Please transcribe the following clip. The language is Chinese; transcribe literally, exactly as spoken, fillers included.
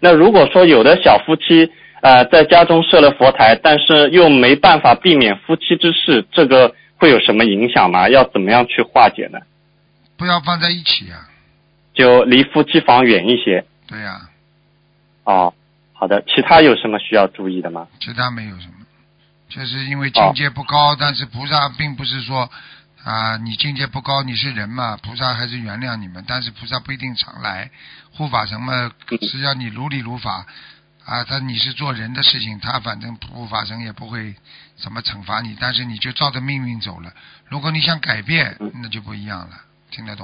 那如果说有的小夫妻呃在家中设了佛台，但是又没办法避免夫妻之事，这个会有什么影响吗？要怎么样去化解呢？ 不要放在一起呀、啊。 就离夫妻房远一些。 对呀、 啊。哦，好的。其他有什么需要注意的吗？ 其他没有什么，就是因为境界不高，哦、但是菩萨并不是说啊，你境界不高，你是人嘛，菩萨还是原谅你们，但是菩萨不一定常来，护法神嘛是要你如理如法啊，他你是做人的事情，他反正护法神也不会怎么惩罚你，但是你就照着命运走了。如果你想改变，那就不一样了，听得懂？